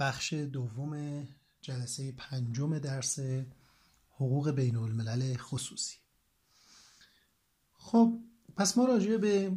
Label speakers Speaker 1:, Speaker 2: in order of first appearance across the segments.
Speaker 1: بخش دوم جلسه 5 درس حقوق بین الملل خصوصی. خب پس ما راجع به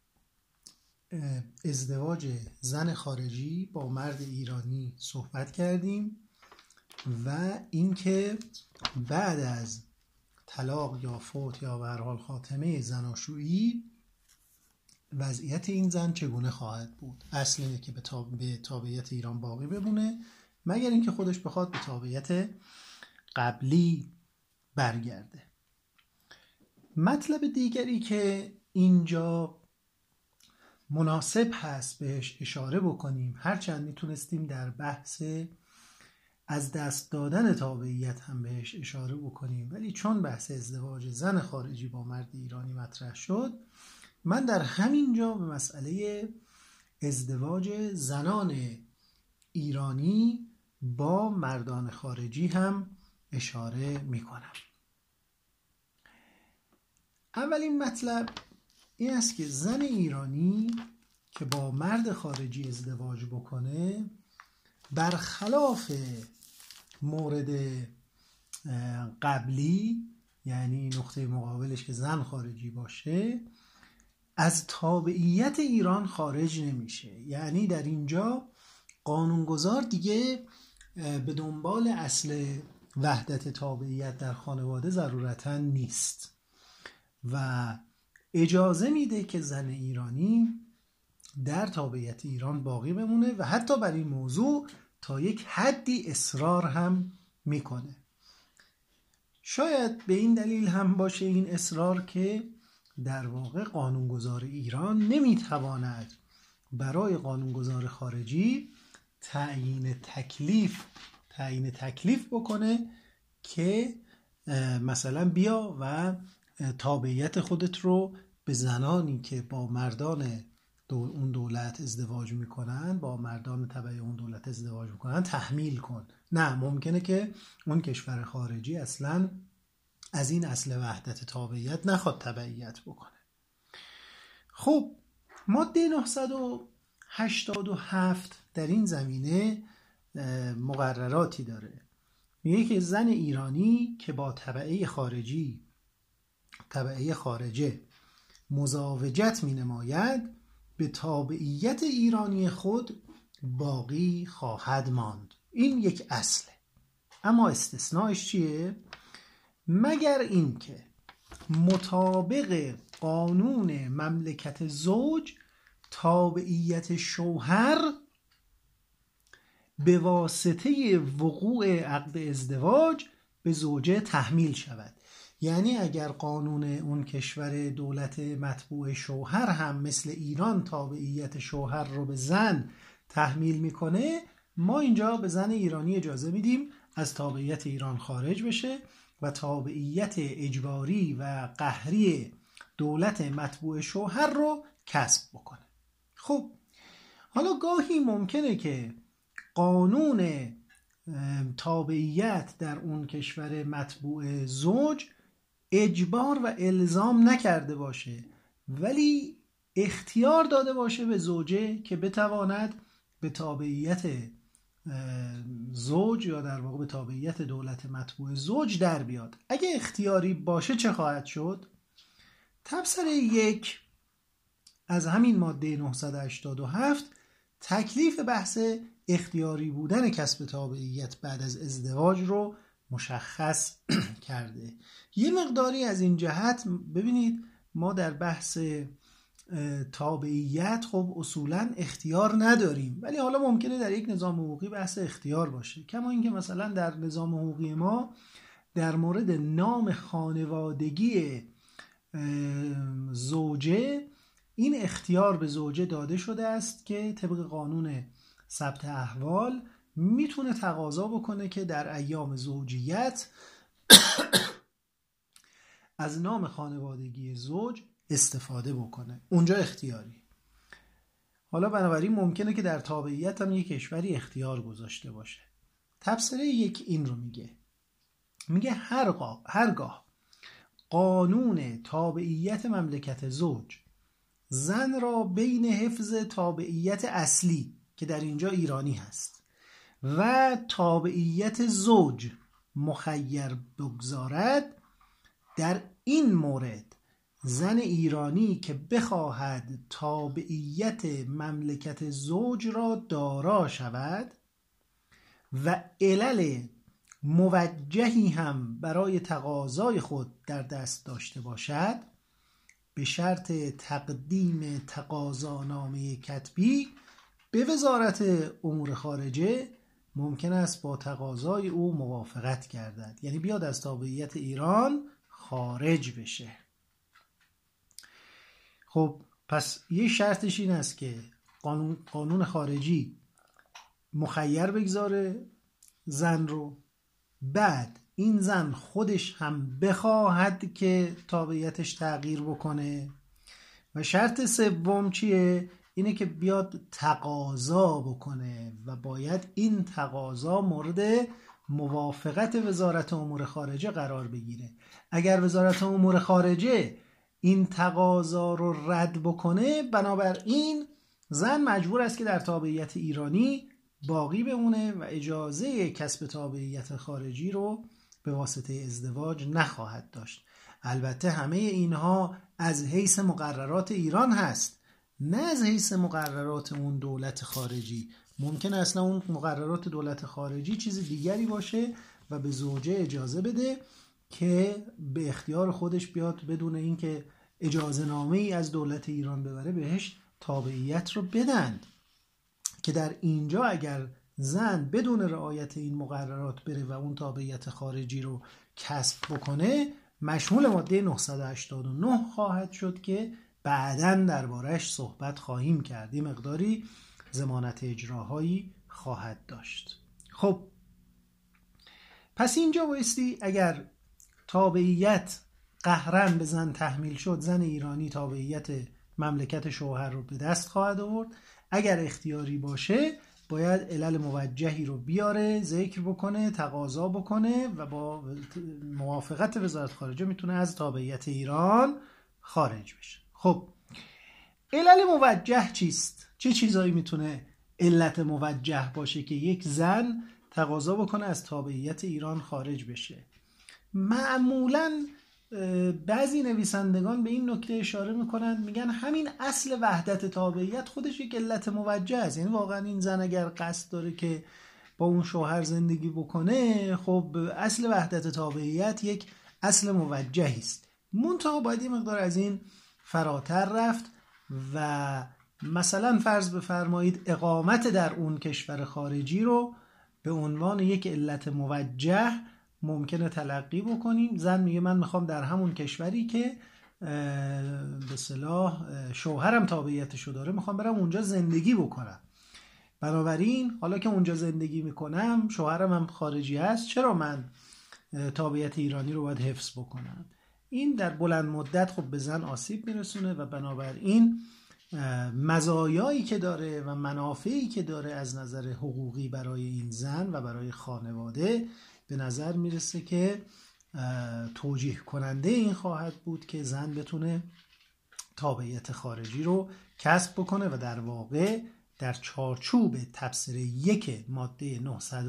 Speaker 1: ازدواج زن خارجی با مرد ایرانی صحبت کردیم و اینکه بعد از طلاق یا فوت یا به هر حال خاتمه زناشویی وضعیت این زن چگونه خواهد بود. اصل اینه که به تابعیت ایران باقی بمونه مگر اینکه خودش بخواد به تابعیت قبلی برگرده. مطلب دیگری که اینجا مناسب هست بهش اشاره بکنیم، هرچند میتونستیم در بحث از دست دادن تابعیت هم بهش اشاره بکنیم، ولی چون بحث ازدواج زن خارجی با مرد ایرانی مطرح شد، من در همین جا به مسئله ازدواج زنان ایرانی با مردان خارجی هم اشاره میکنم. اولین مطلب این است که زن ایرانی که با مرد خارجی ازدواج بکنه، برخلاف مورد قبلی، یعنی نقطه مقابلش که زن خارجی باشه، از تابعیت ایران خارج نمیشه. یعنی در اینجا قانونگذار دیگه به دنبال اصل وحدت تابعیت در خانواده ضرورتاً نیست و اجازه میده که زن ایرانی در تابعیت ایران باقی بمونه و حتی بر این موضوع تا یک حدی اصرار هم میکنه. شاید به این دلیل هم باشه این اصرار که در واقع قانونگذار ایران نمیتواند برای قانونگذار خارجی تعیین تکلیف بکنه که مثلا بیا و تابعیت خودت رو به زنانی که با مردان اون دولت ازدواج میکنن، با مردان تبع اون دولت ازدواج میکنن تحمیل کن. نه، ممکنه که اون کشور خارجی اصلا از این اصل وحدت تابعیت نخواد تبعیت بکنه. خب ماده 987 در این زمینه مقرراتی داره. میگه که زن ایرانی که با تبعه خارجه مزاوجت می نماید، به تابعیت ایرانی خود باقی خواهد ماند. این یک اصله، اما استثناءش چیه؟ مگر اینکه مطابق قانون مملکت زوج تابعیت شوهر به واسطه وقوع عقد ازدواج به زوجه تحمیل شود. یعنی اگر قانون اون کشور دولت متبوع شوهر هم مثل ایران تابعیت شوهر رو به زن تحمیل میکنه، ما اینجا به زن ایرانی اجازه میدیم از تابعیت ایران خارج بشه و تابعیت اجباری و قهری دولت متبوع شوهر رو کسب بکنه. خب حالا گاهی ممکنه که قانون تابعیت در اون کشور متبوع زوج اجبار و الزام نکرده باشه، ولی اختیار داده باشه به زوجه که بتواند به تابعیت زوج یا در واقع به تابعیت دولت متبوع زوج در بیاد. اگه اختیاری باشه چه خواهد شد؟ تبصره 1 از همین ماده 987 تکلیف بحث اختیاری بودن کسب تابعیت بعد از ازدواج رو مشخص کرده. یه مقداری از این جهت ببینید، ما در بحث تابعیت خب اصولا اختیار نداریم، ولی حالا ممکنه در یک نظام حقوقی بحث اختیار باشه. کما اینکه مثلا در نظام حقوقی ما در مورد نام خانوادگی زوجه این اختیار به زوجه داده شده است که طبق قانون ثبت احوال میتونه تقاضا بکنه که در ایام زوجیت از نام خانوادگی زوج استفاده بکنه. اونجا اختیاری. حالا بنابراین ممکنه که در تابعیت هم یک کشوری اختیار گذاشته باشه. تبصره 1 این رو میگه هرگاه قانون تابعیت مملکت زوج زن را بین حفظ تابعیت اصلی که در اینجا ایرانی هست و تابعیت زوج مخیر بگذارد، در این مورد زن ایرانی که بخواهد تابعیت مملکت زوج را دارا شود و علل موجهی هم برای تقاضای خود در دست داشته باشد، به شرط تقدیم تقاضانامه کتبی به وزارت امور خارجه ممکن است با تقاضای او موافقت گردد، یعنی بیاد از تابعیت ایران خارج بشه. خب پس یه شرطش این است که قانون خارجی مخیر بگذاره زن رو، بعد این زن خودش هم بخواهد که تابعیتش تغییر بکنه، و شرط سوم چیه؟ اینه که بیاد تقاضا بکنه و باید این تقاضا مورد موافقت وزارت امور خارجه قرار بگیره. اگر وزارت امور خارجه این تقاضا رو رد بکنه، بنابراین زن مجبور است که در تابعیت ایرانی باقی بمونه و اجازه کسب تابعیت خارجی رو به واسطه ازدواج نخواهد داشت. البته همه اینها از حیث مقررات ایران هست، نه از حیث مقررات اون دولت خارجی. ممکن است اون مقررات دولت خارجی چیز دیگری باشه و به زوجه اجازه بده که به اختیار خودش بیاد بدون اینکه اجازه نامه ای از دولت ایران ببره بهش تابعیت رو بدند، که در اینجا اگر زن بدون رعایت این مقررات بره و اون تابعیت خارجی رو کسب بکنه، مشمول ماده 989 خواهد شد که بعداً درباره‌اش صحبت خواهیم کرد. این مقداری ضمانت اجراهایی خواهد داشت. خب پس اینجا بایستی اگر تابعیت قهرن به زن تحمیل شد، زن ایرانی تابعیت مملکت شوهر رو به دست خواهد آورد. اگر اختیاری باشه باید علل موجهی رو بیاره، ذکر بکنه، تقاضا بکنه و با موافقت وزارت خارجه میتونه از تابعیت ایران خارج بشه. خب علل موجه چیست؟ چه چیزایی میتونه علت موجه باشه که یک زن تقاضا بکنه از تابعیت ایران خارج بشه؟ معمولاً بعضی نویسندگان به این نکته اشاره میکنن، میگن همین اصل وحدت تابعیت خودش یک علت موجه است. یعنی واقعا این زن اگر قصد داره که با اون شوهر زندگی بکنه، خب اصل وحدت تابعیت یک اصل موجهی است. منتها باید یه مقدار از این فراتر رفت و مثلا فرض بفرمایید اقامت در اون کشور خارجی رو به عنوان یک علت موجه ممکنه تلقی بکنیم. زن میگه من میخوام در همون کشوری که به اصطلاح شوهرم تابعیتشو داره میخوام برم اونجا زندگی بکنم، بنابراین حالا که اونجا زندگی میکنم شوهرم هم خارجی هست، چرا من تابعیت ایرانی رو باید حفظ بکنم؟ این در بلند مدت خب به زن آسیب میرسونه و بنابراین مزایایی که داره و منافعی که داره از نظر حقوقی برای این زن و برای خانواده به نظر میرسه که توجیه کننده این خواهد بود که زن بتونه تابعیت خارجی رو کسب بکنه و در واقع در چارچوب تبصره 1 ماده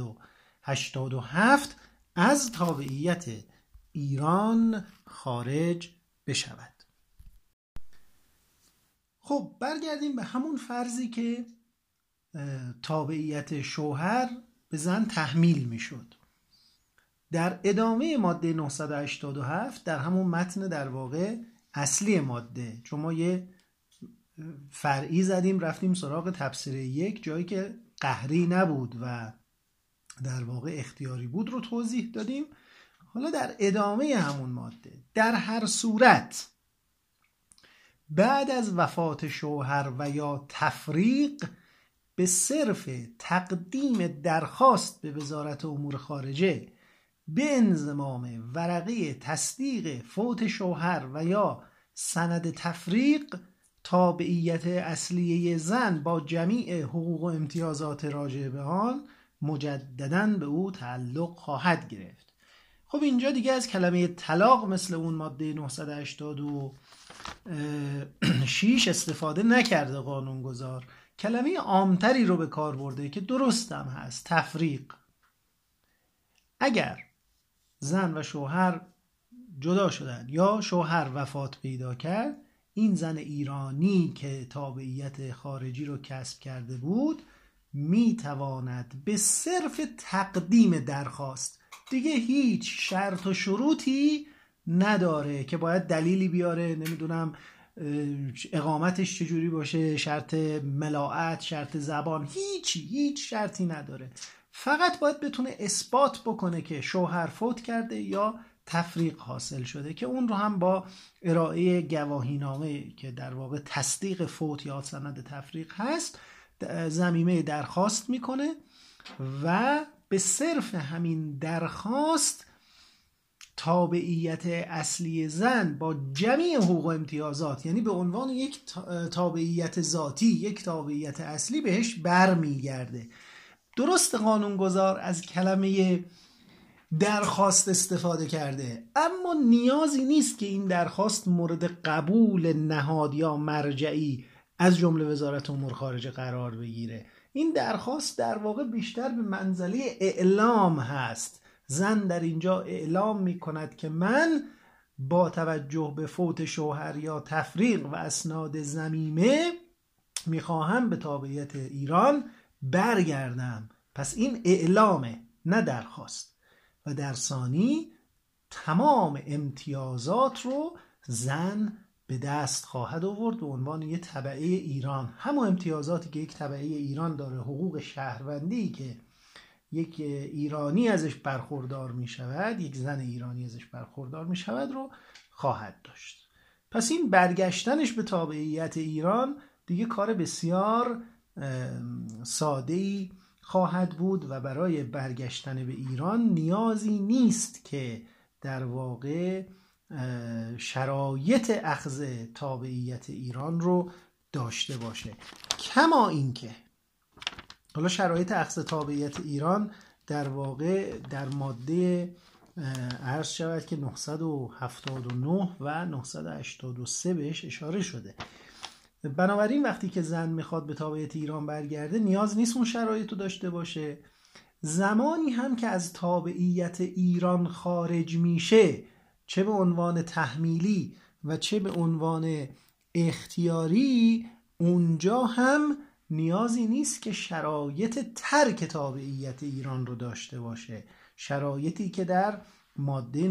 Speaker 1: 987 از تابعیت ایران خارج بشود. خب برگردیم به همون فرضی که تابعیت شوهر به زن تحمیل میشد. در ادامه ماده 987 در همون متن در واقع اصلی ماده، چون ما یه فرعی زدیم رفتیم سراغ تبصره 1، جایی که قهری نبود و در واقع اختیاری بود رو توضیح دادیم. حالا در ادامه همون ماده در هر صورت بعد از وفات شوهر و یا تفریق به صرف تقدیم درخواست به وزارت امور خارجه به انضمام ورقه تصدیق فوت شوهر و یا سند تفریق، تابعیت اصلیه زن با جمیع حقوق و امتیازات راجع به آن مجدداً به او تعلق خواهد گرفت. خب اینجا دیگه از کلمه طلاق مثل اون ماده 986 استفاده نکرده قانونگذار کلمه عامتری رو به کار برده که درست هم هست، تفریق. اگر زن و شوهر جدا شدن یا شوهر وفات پیدا کرد، این زن ایرانی که تابعیت خارجی رو کسب کرده بود میتواند به صرف تقدیم درخواست، دیگه هیچ شرط و شروطی نداره که باید دلیلی بیاره، نمیدونم اقامتش چجوری باشه، شرط ملاعت، شرط زبان، هیچ شرطی نداره. فقط باید بتونه اثبات بکنه که شوهر فوت کرده یا تفریق حاصل شده، که اون رو هم با ارائه گواهینامه که در واقع تصدیق فوت یا سند تفریق هست ضمیمه درخواست میکنه و به صرف همین درخواست تابعیت اصلی زن با جمعی حقوق و امتیازات، یعنی به عنوان یک تابعیت ذاتی، یک تابعیت اصلی بهش برمیگرده. درست قانونگذار از کلمه درخواست استفاده کرده، اما نیازی نیست که این درخواست مورد قبول نهاد یا مرجعی از جمله وزارت امور خارجه قرار بگیره. این درخواست در واقع بیشتر به منزله اعلام هست. زن در اینجا اعلام می کند که من با توجه به فوت شوهر یا تفریق و اسناد ضمیمه میخواهم به تابعیت ایران برگردم. پس این اعلامه، نه درخواست. و در ثانی تمام امتیازات رو زن به دست خواهد آورد به عنوان یک تبعه ایران. همون امتیازاتی که یک تبعه ایران داره، حقوق شهروندی که یک ایرانی ازش برخوردار می شود، یک زن ایرانی ازش برخوردار می شود رو خواهد داشت. پس این برگشتنش به تابعیت ایران دیگه کار بسیار ساده‌ای خواهد بود و برای برگشتن به ایران نیازی نیست که در واقع شرایط اخذ تابعیت ایران رو داشته باشه. کما اینکه حالا شرایط اخذ تابعیت ایران در واقع در ماده عرض شود که 979 و 983 بهش اشاره شده. بنابراین وقتی که زن میخواد به تابعیت ایران برگرده نیاز نیست اون شرایط رو داشته باشه. زمانی هم که از تابعیت ایران خارج میشه، چه به عنوان تحمیلی و چه به عنوان اختیاری، اونجا هم نیازی نیست که شرایط ترک تابعیت ایران رو داشته باشه، شرایطی که در ماده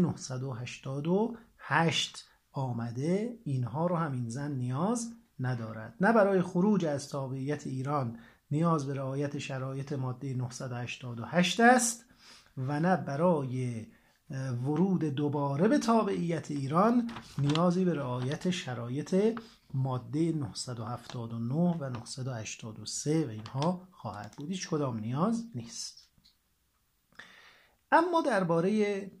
Speaker 1: 988 آمده اینها رو هم این زن نیاز ندارد. نه برای خروج از تابعیت ایران نیاز به رعایت شرایط ماده 988 است و نه برای ورود دوباره به تابعیت ایران نیازی به رعایت شرایط ماده 979 و 983 و اینها خواهد بود. هیچ کدام نیاز نیست. اما درباره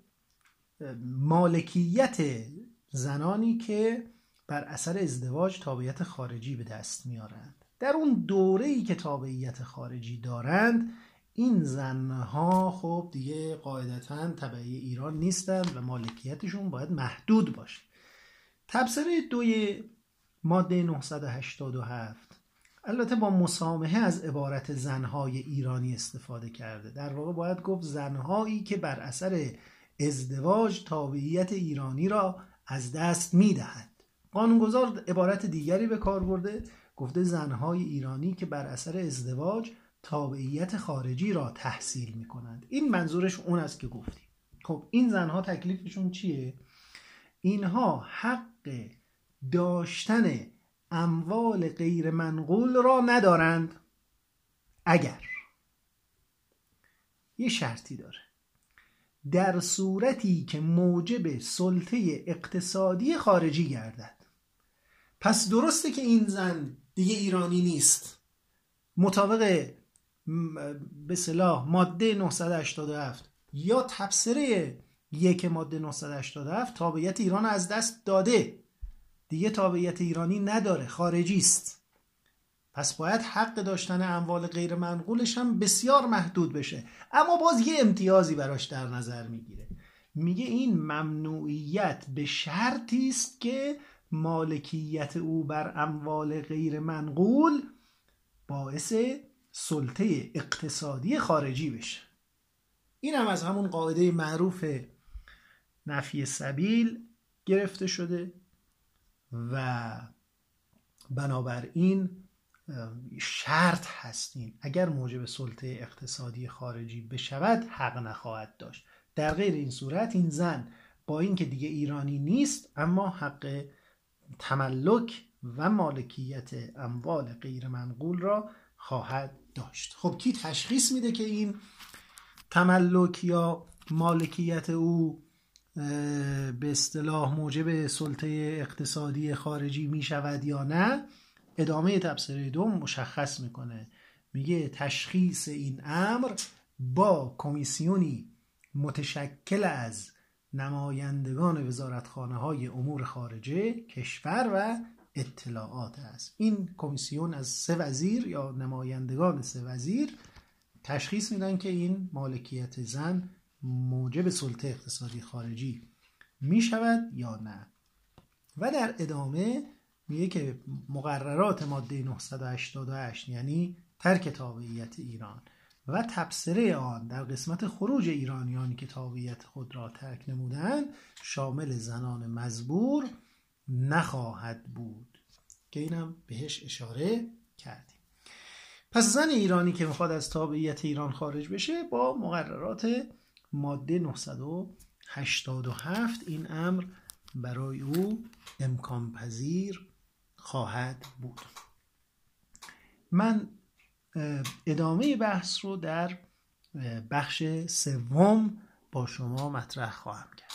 Speaker 1: مالکیت زنانی که بر اثر ازدواج تابعیت خارجی به دست میارند، در اون دوره‌ای که تابعیت خارجی دارند، این زنها خب دیگه قاعدتاً تبعه ایران نیستند و مالکیتشون باید محدود باشه. تبصره 2 ماده 987 البته با مسامحه از عبارت زنهای ایرانی استفاده کرده. در واقع باید گفت زنهایی که بر اثر ازدواج تابعیت ایرانی را از دست میدهند. قانونگذار عبارت دیگری به کار برده، گفته زنهای ایرانی که بر اثر ازدواج تابعیت خارجی را تحصیل میکنند. این منظورش اون است که گفتیم. خب این زنها تکلیفشون چیه؟ اینها حق داشتن اموال غیر منقول را ندارند اگر یه شرطی داره، در صورتی که موجب سلطه اقتصادی خارجی گردد. پس درسته که این زن دیگه ایرانی نیست، مطابق به اصطلاح ماده 987 یا تبصره 1 ماده 987 تابعیت ایران از دست داده، دیگه تابعیت ایرانی نداره، خارجی است. پس باید حق داشتن اموال غیر منقولش هم بسیار محدود بشه. اما باز یه امتیازی براش در نظر میگیره، میگه این ممنوعیت به شرطی است که مالکیت او بر اموال غیر منقول باعث سلطه اقتصادی خارجی بشه. این هم از همون قاعده معروف نفی سبیل گرفته شده و بنابراین شرط هستین اگر موجب سلطه اقتصادی خارجی بشود حق نخواهد داشت. در غیر این صورت این زن با اینکه دیگه ایرانی نیست اما حق تملک و مالکیت اموال غیر منقول را خواهد داشت. خب کی تشخیص میده که این تملک یا مالکیت او به اصطلاح موجب سلطه اقتصادی خارجی می شود یا نه؟ ادامه تبصره دوم مشخص میکنه، میگه تشخیص این امر با کمیسیونی متشکل از نمایندگان وزارتخانه‌های امور خارجه کشور و اطلاعات است. این کمیسیون از 3 وزیر یا نمایندگان 3 وزیر تشخیص میدن که این مالکیت زن موجب سلطه اقتصادی خارجی می شود یا نه. و در ادامه میگه که مقررات ماده 988 یعنی ترک تابعیت ایران و تبصره آن در قسمت خروج ایرانیانی که تابعیت خود را ترک نمودند شامل زنان مزبور نخواهد بود که اینم بهش اشاره کردیم. پس زن ایرانی که میخواد از تابعیت ایران خارج بشه با مقررات ماده 987 این امر برای او امکان پذیر خواهد بود. من ادامه بحث رو در بخش 3 با شما مطرح خواهم کرد.